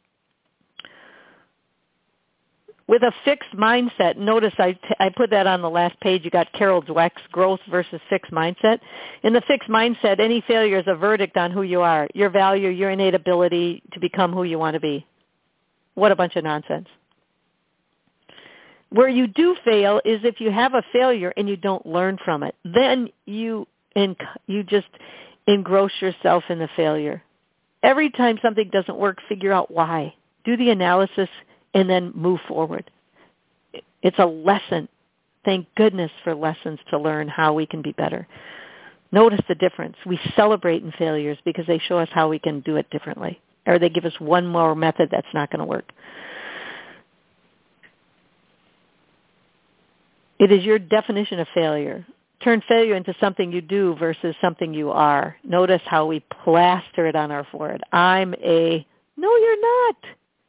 With a fixed mindset, notice I, t- I put that on the last page. You got Carol Dweck's growth versus fixed mindset. In the fixed mindset, any failure is a verdict on who you are, your value, your innate ability to become who you want to be. What a bunch of nonsense. Where you do fail is if you have a failure and you don't learn from it. Then you inc- you just engross yourself in the failure. Every time something doesn't work, figure out why. Do the analysis and then move forward. It's a lesson. Thank goodness for lessons to learn how we can be better. Notice the difference. We celebrate in failures because they show us how we can do it differently, or they give us one more method that's not going to work. It is your definition of failure. Turn failure into something you do versus something you are. Notice how we plaster it on our forehead. I'm a, no, you're not.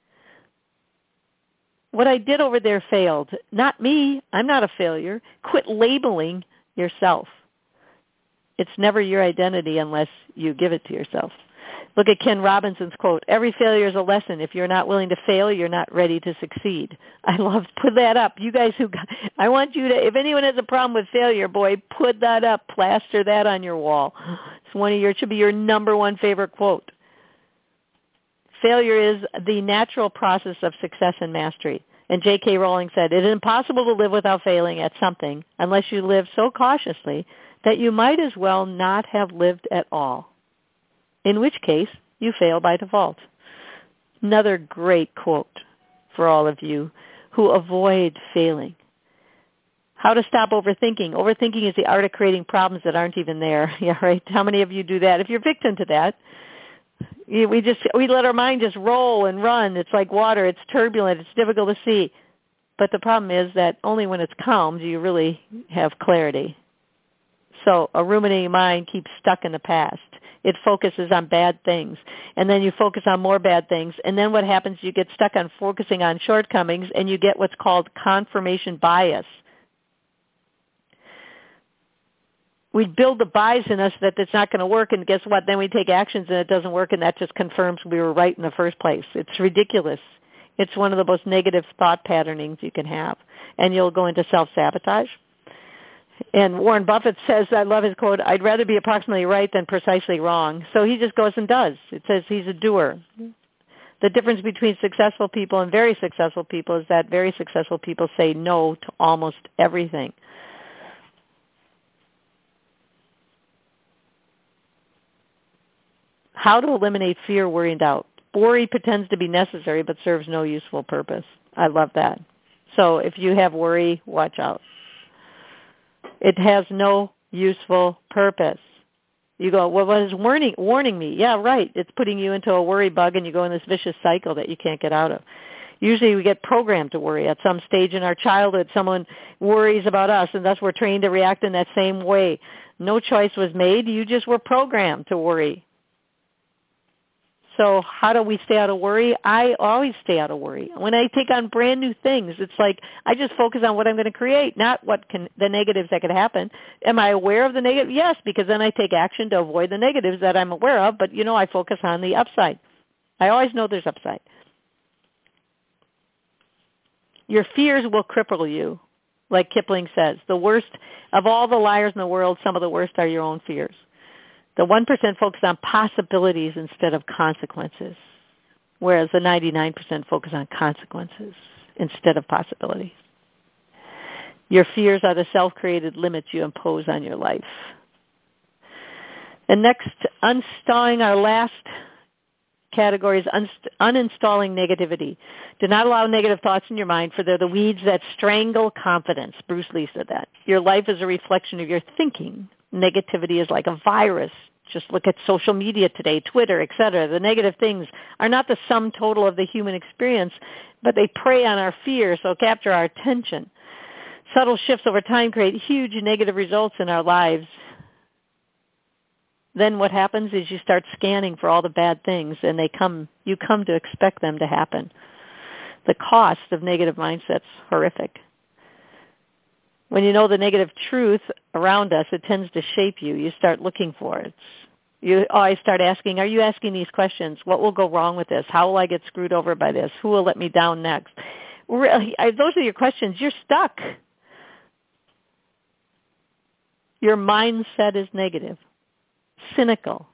What I did over there failed. Not me. I'm not a failure. Quit labeling yourself. It's never your identity unless you give it to yourself. Look at Ken Robinson's quote, every failure is a lesson. If you're not willing to fail, you're not ready to succeed. I love, put that up. You guys who, I want you to, if anyone has a problem with failure, boy, put that up, plaster that on your wall. It's one of your, it should be your number one favorite quote. Failure is the natural process of success and mastery. And J K. Rowling said, it is impossible to live without failing at something unless you live so cautiously that you might as well not have lived at all, in which case you fail by default. Another great quote for all of you who avoid failing. How to stop overthinking. Overthinking is the art of creating problems that aren't even there. Yeah, right? How many of you do that? If you're victim to that, we just we let our mind just roll and run. It's like water. It's turbulent. It's difficult to see. But the problem is that only when it's calm do you really have clarity. So a ruminating mind keeps stuck in the past. It focuses on bad things. And then you focus on more bad things. And then what happens, you get stuck on focusing on shortcomings, and you get what's called confirmation bias. We build the bias in us that it's not going to work, and guess what? Then we take actions, and it doesn't work, and that just confirms we were right in the first place. It's ridiculous. It's one of the most negative thought patternings you can have. And you'll go into self-sabotage. And Warren Buffett says, I love his quote, I'd rather be approximately right than precisely wrong. So he just goes and does. It says he's a doer. The difference between successful people and very successful people is that very successful people say no to almost everything. How to eliminate fear, worry, and doubt. Worry pretends to be necessary but serves no useful purpose. I love that. So if you have worry, watch out. It has no useful purpose. You go, well, what is warning, warning me? Yeah, right. It's putting you into a worry bug, and you go in this vicious cycle that you can't get out of. Usually we get programmed to worry. At some stage in our childhood, someone worries about us, and thus we're trained to react in that same way. No choice was made. You just were programmed to worry. So how do we stay out of worry? I always stay out of worry. When I take on brand new things, it's like I just focus on what I'm going to create, not what can the negatives that could happen. Am I aware of the negative? Yes, because then I take action to avoid the negatives that I'm aware of, but, you know, I focus on the upside. I always know there's upside. Your fears will cripple you, like Kipling says. The worst of all the liars in the world, some of the worst are your own fears. The one percent focus on possibilities instead of consequences, whereas the ninety-nine percent focus on consequences instead of possibilities. Your fears are the self-created limits you impose on your life. And next, uninstalling our last category is un- uninstalling negativity. Do not allow negative thoughts in your mind, for they're the weeds that strangle confidence. Bruce Lee said that. Your life is a reflection of your thinking. Negativity is like a virus. Just look at social media today, Twitter, et cetera. The negative things are not the sum total of the human experience, but they prey on our fears, so capture our attention. Subtle shifts over time create huge negative results in our lives. Then what happens is you start scanning for all the bad things, and they come. You come to expect them to happen. The cost of negative mindset's horrific. When you know the negative truth around us, it tends to shape you. You start looking for it. You always start asking, are you asking these questions? What will go wrong with this? How will I get screwed over by this? Who will let me down next? Really, those are your questions. You're stuck. Your mindset is negative, cynical.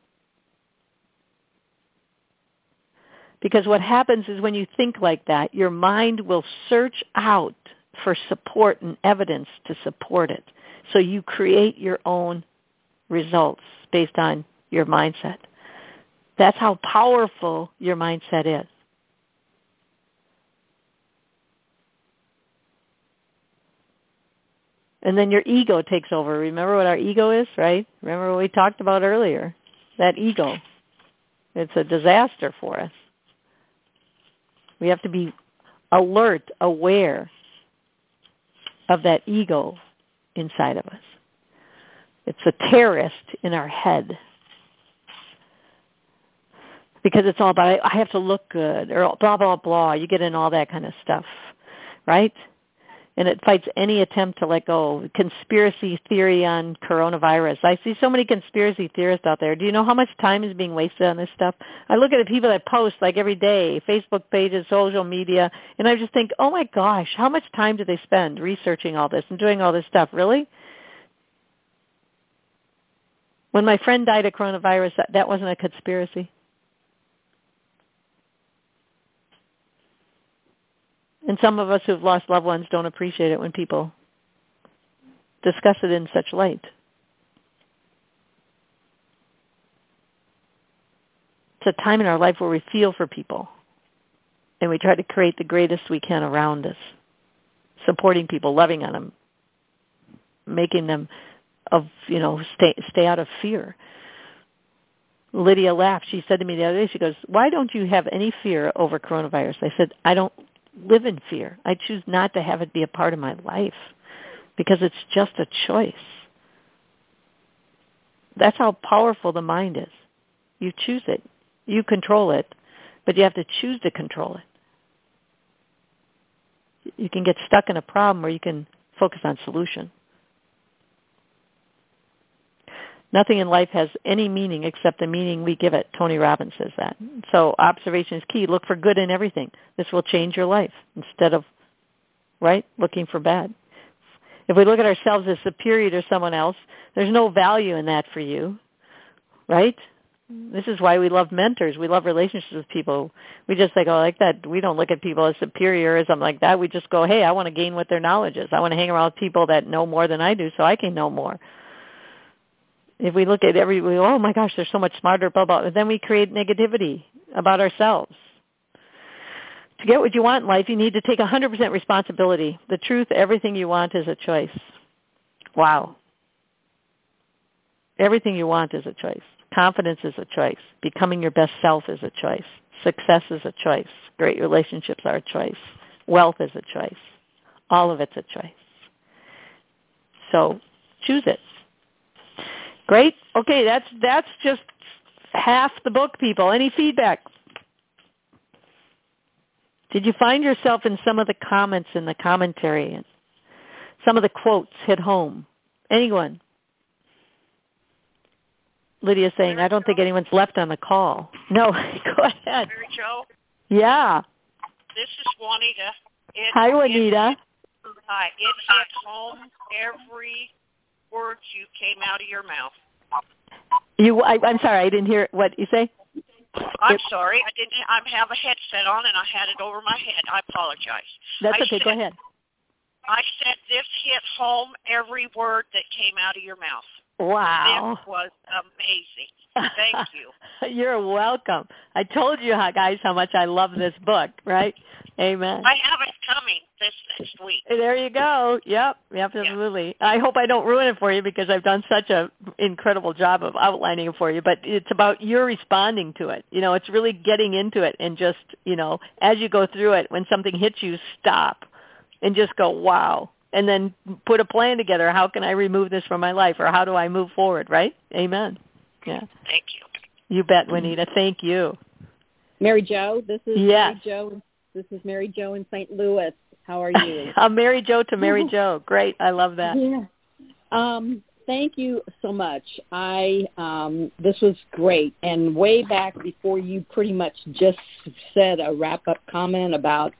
Because what happens is when you think like that, your mind will search out for support and evidence to support it. So you create your own results based on your mindset. That's how powerful your mindset is. And then your ego takes over. Remember what our ego is, right? Remember what we talked about earlier? That ego. It's a disaster for us. We have to be alert, aware of that ego inside of us. It's a terrorist in our head. Because it's all about, I have to look good, or blah, blah, blah. You get in all that kind of stuff, right? and it fights any attempt to let go. Conspiracy theory on coronavirus. I see so many conspiracy theorists out there. Do you know how much time is being wasted on this stuff? I look at the people that post like every day, Facebook pages, social media, and I just think, oh my gosh, how much time do they spend researching all this and doing all this stuff? Really? When my friend died of coronavirus, that, that wasn't a conspiracy. And some of us who've lost loved ones don't appreciate it when people discuss it in such light. It's a time in our life where we feel for people, and we try to create the greatest we can around us, supporting people, loving on them, making them, of you know, stay stay out of fear. Lydia laughed. She said to me the other day, she goes, "Why don't you have any fear over coronavirus?" I said, "I don't live in fear. I choose not to have it be a part of my life because it's just a choice." That's how powerful the mind is. You choose it. You control it, but you have to choose to control it. You can get stuck in a problem or you can focus on solution. Nothing in life has any meaning except the meaning we give it. Tony Robbins says that. So observation is key. Look for good in everything. This will change your life instead of, right, looking for bad. If we look at ourselves as superior to someone else, there's no value in that for you, right? This is why we love mentors. We love relationships with people. We just think, oh, like that. We don't look at people as superior or something like that. We just go, hey, I want to gain what their knowledge is. I want to hang around with people that know more than I do so I can know more. If we look at every, we go, oh my gosh, they're so much smarter, blah, blah, then we create negativity about ourselves. To get what you want in life, you need to take one hundred percent responsibility. The truth, everything you want is a choice. Wow. Everything you want is a choice. Confidence is a choice. Becoming your best self is a choice. Success is a choice. Great relationships are a choice. Wealth is a choice. All of it's a choice. So choose it. Great. Okay, that's that's just half the book, people. Any feedback? Did you find yourself in some of the comments in the commentary and some of the quotes hit home? Anyone? Lydia's saying, I don't think anyone's left on the call. No, go ahead.
Mary Jo?
Yeah.
This is Juanita. It,
Hi, Juanita.
It, hi. It hit home every word you came out of your mouth.
You, I, I'm sorry, I didn't hear what you say.
I'm
it,
sorry, I didn't. I have a headset on and I had it over my head. I apologize.
That's
I
okay.
said,
go ahead.
I said this hit home every word that came out of your mouth.
Wow.
This was amazing. Thank you.
You're welcome. I told you, how, guys, how much I love this book, right? Amen.
I have it coming this next week.
There you go. Yep, absolutely. Yeah. I hope I don't ruin it for you because I've done such an incredible job of outlining it for you. But it's about your responding to it. You know, it's really getting into it and just, you know, as you go through it, when something hits you, stop and just go, wow. And then put a plan together. How can I remove this from my life, or how do I move forward, right? Amen. Yeah.
Thank you.
You bet, Juanita. Thank you.
Mary Jo, this is
yes.
Mary Jo. This is Mary Jo in Saint Louis. How are you?
I'm Mary Jo to Mary Jo. Great. I love that.
Yeah. Um, thank you so much. I um, this was great. And way back before you pretty much just said a wrap-up comment about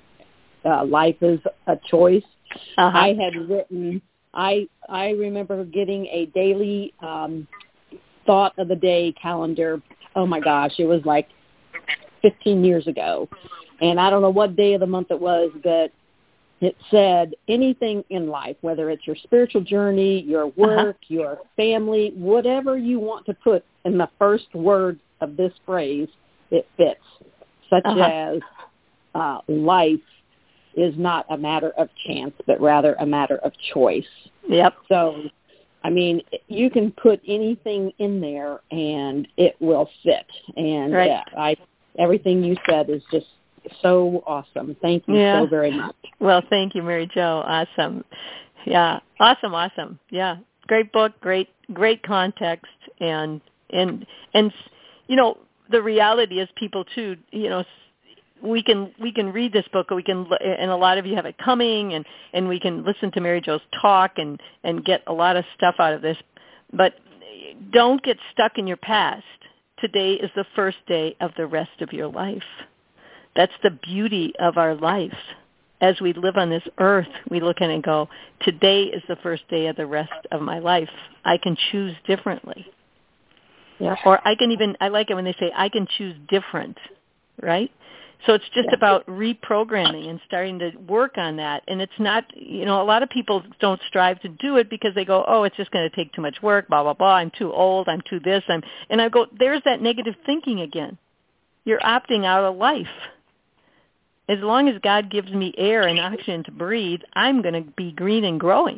uh, life is a choice, uh-huh. I had written, I I remember getting a daily um, thought of the day calendar. Oh, my gosh. It was like fifteen years ago. And I don't know what day of the month it was, but it said anything in life, whether it's your spiritual journey, your work, uh-huh. your family, whatever you want to put in the first word of this phrase, it fits, such uh-huh. as uh, life is not a matter of chance, but rather a matter of choice.
Yep.
So, I mean, you can put anything in there and it will fit. And
right.
yeah, I everything you said is just so awesome. Thank you
yeah.
so very much.
Well, thank you, Mary Jo. Awesome. Yeah. Awesome. Awesome. Yeah. Great book. Great, great context. And, and, and, you know, the reality is people too, you know, we can we can read this book, or we can, and a lot of you have it coming, and, and we can listen to Mary Jo's talk and, and get a lot of stuff out of this. But don't get stuck in your past. Today is the first day of the rest of your life. That's the beauty of our life. As we live on this earth, we look at it and go, today is the first day of the rest of my life. I can choose differently. Yeah. Or I can even, I like it when they say, I can choose different, right? So it's just yeah. about reprogramming and starting to work on that. And it's not, you know, a lot of people don't strive to do it because they go, oh, it's just going to take too much work, blah, blah, blah. I'm too old. I'm too this. I'm, and I go, there's that negative thinking again. You're opting out of life. As long as God gives me air and oxygen to breathe, I'm going to be green and growing.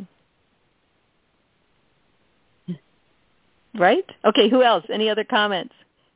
Right? Okay, who else? Any other comments?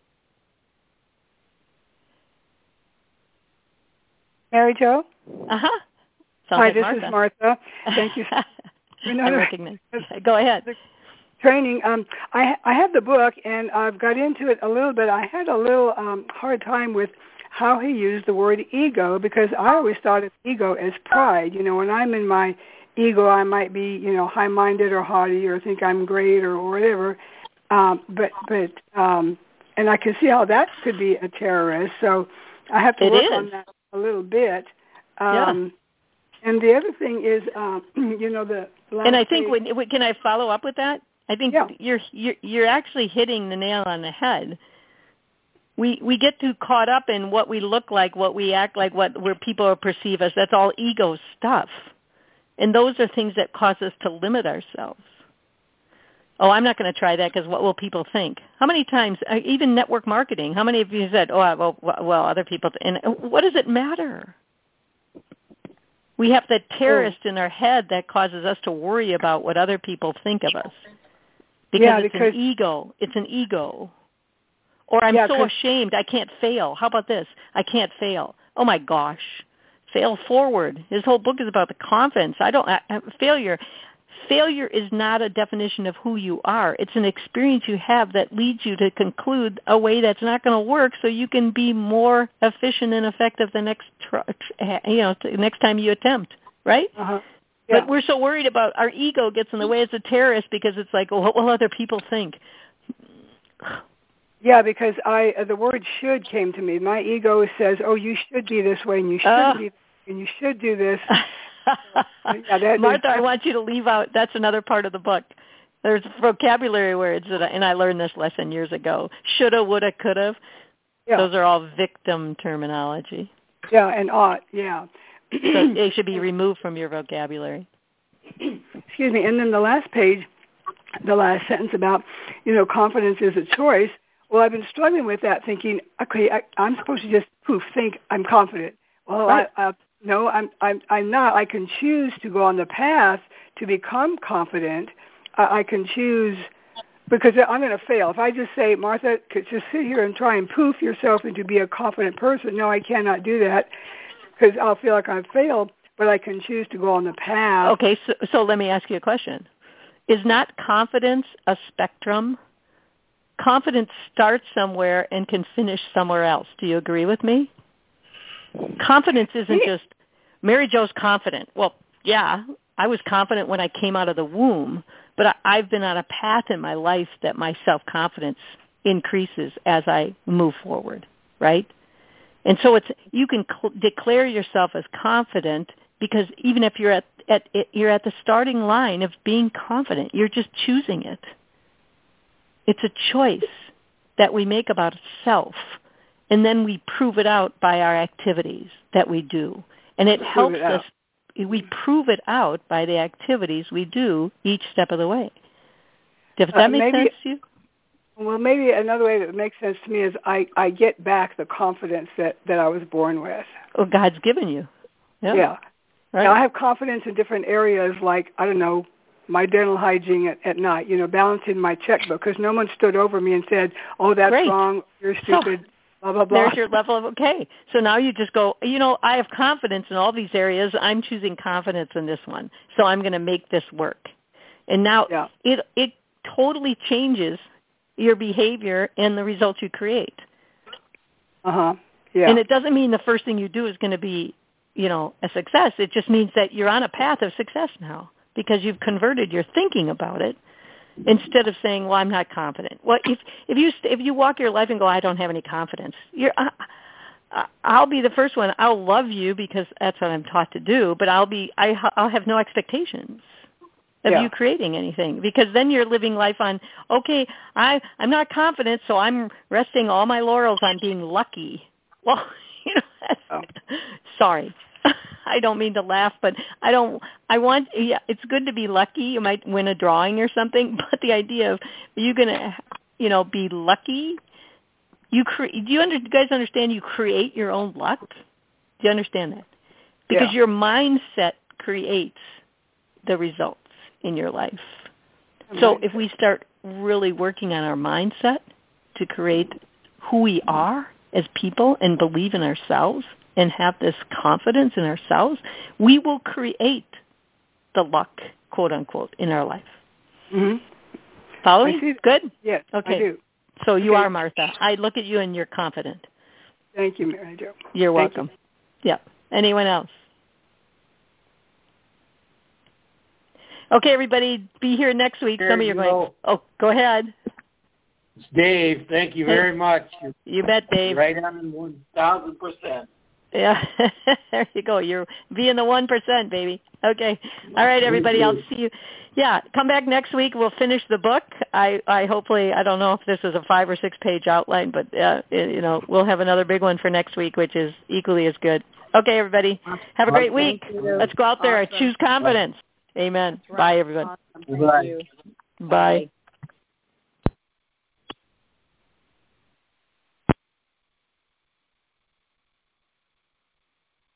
Mary Jo?
Uh-huh. Sounds
Hi,
like
this
Martha.
is Martha. Thank you.
I recognize. Go ahead.
Training. Um, I, I have the book, and I've got into it a little bit. I had a little um, hard time with how he used the word ego, because I always thought of ego as pride. You know, when I'm in my ego, I might be, you know, high-minded or haughty or think I'm great or whatever. Um, but, but, um, and I can see how that could be a terrorist. So I have to
it
work
is.
on that a little bit.
Yeah.
Um, and the other thing is, um, you know, the last
and I think
page,
when, can I follow up with that? I think
yeah.
you're you're you're actually hitting the nail on the head. We we get too caught up in what we look like, what we act like, what where people perceive us. That's all ego stuff, and those are things that cause us to limit ourselves. Oh, I'm not going to try that because what will people think? How many times, even network marketing, how many of you said, oh, well, well other people, and what does it matter? We have that terrorist oh. in our head that causes us to worry about what other people think of us. Because
yeah,
it's
because,
an ego. It's an ego. Or I'm
yeah,
so ashamed I can't fail. How about this? I can't fail. Oh, my gosh. Fail forward. His whole book is about the confidence. I don't, I, failure. Failure is not a definition of who you are. It's an experience you have that leads you to conclude a way that's not going to work, so you can be more efficient and effective the next, you know, next time you attempt. Right?
Uh-huh. Yeah.
But we're so worried about our ego gets in the way as a terrorist because it's like, well, what will other people think?
Yeah, because I uh, the word "should" came to me. My ego says, "Oh, you should be this way, and you should uh, be, and you should do this." yeah, that,
Martha, I want you to leave out. That's another part of the book. There's vocabulary words, that I, and I learned this lesson years ago. Shoulda, woulda, coulda.
Yeah.
Those are all victim terminology.
Yeah, and ought. Yeah.
So they should be removed from your vocabulary.
Excuse me. And then the last page, the last sentence about, you know, confidence is a choice. Well, I've been struggling with that, thinking, okay, I, I'm supposed to just poof, think I'm confident. Well, right. I, uh, no, I'm, I'm, I'm not. I can choose to go on the path to become confident. Uh, I can choose, because I'm going to fail. If I just say, Martha, could just sit here and try and poof yourself into be a confident person. No, I cannot do that because I'll feel like I've failed. But I can choose to go on the path.
Okay, so, so let me ask you a question. Is not confidence a spectrum? Confidence starts somewhere and can finish somewhere else. Do you agree with me? Confidence isn't just, Mary Jo's confident. Well, yeah, I was confident when I came out of the womb, but I, I've been on a path in my life that my self-confidence increases as I move forward, right? And so it's you can cl- declare yourself as confident because even if you're at, at you're at the starting line of being confident, you're just choosing it. It's a choice that we make about self, and then we prove it out by our activities that we do. And it helps us, we prove it out by the activities we do each step of the way. Does that
uh,
make
maybe,
sense to you?
Well, maybe another way that makes sense to me is I, I get back the confidence that, that I was born with.
Oh, God's given you. Yeah.
Yeah.
Right.
Now, I have confidence in different areas like, I don't know, my dental hygiene at, at night, you know, balancing my checkbook because no one stood over me and said, oh, that's
Great.
wrong, you're stupid, so, blah, blah, blah.
There's your level of, okay. So now you just go, you know, I have confidence in all these areas. I'm choosing confidence in this one. So I'm going to make this work. And now
yeah.
it it totally changes your behavior and the results you create.
Uh-huh. Yeah.
And it doesn't mean the first thing you do is going to be, you know, a success. It just means that you're on a path of success now because you've converted your thinking about it instead of saying, well, I'm not confident. Well, if, if you if you walk your life and go, I don't have any confidence, you're, I, I'll be the first one. I'll love you because that's what I'm taught to do, but I'll be I, I'll have no expectations of
yeah.
you creating anything, because then you're living life on, okay, I, I'm not confident, so I'm resting all my laurels on being lucky. Well, you know, that's,
oh.
sorry. I don't mean to laugh, but I don't, I want, yeah, it's good to be lucky. You might win a drawing or something, but the idea of, are you going to, you know, be lucky? You cre- do you, under, do you guys understand you create your own luck? Do you understand that? Because
yeah.
your mindset creates the results in your life. So if we start really working on our mindset to create who we are as people and believe in ourselves and have this confidence in ourselves, we will create the luck, quote unquote, in our life.
Mm-hmm.
Follow me? Good?
Yes,
okay.
I do.
So you
okay.
are Martha. I look at you and you're confident.
Thank you, Mary Jo.
You're
Thank
welcome.
You.
Yeah. Anyone else? Okay, everybody, be here next week. Some of you are going, oh, go ahead.
It's Dave. Thank you very much. You're
you bet, Dave.
Right on one thousand percent.
Yeah, there you go. You're being the one percent, baby. Okay. All right, everybody. I'll see you. Yeah, come back next week. We'll finish the book. I, I hopefully, I don't know if this is a five or six page outline, but uh, you know, we'll have another big one for next week, which is equally as good. Okay, everybody. Have a great week. Let's go out there. Awesome. Choose confidence. Amen. Right. Bye, everyone.
Awesome. Bye.
Bye.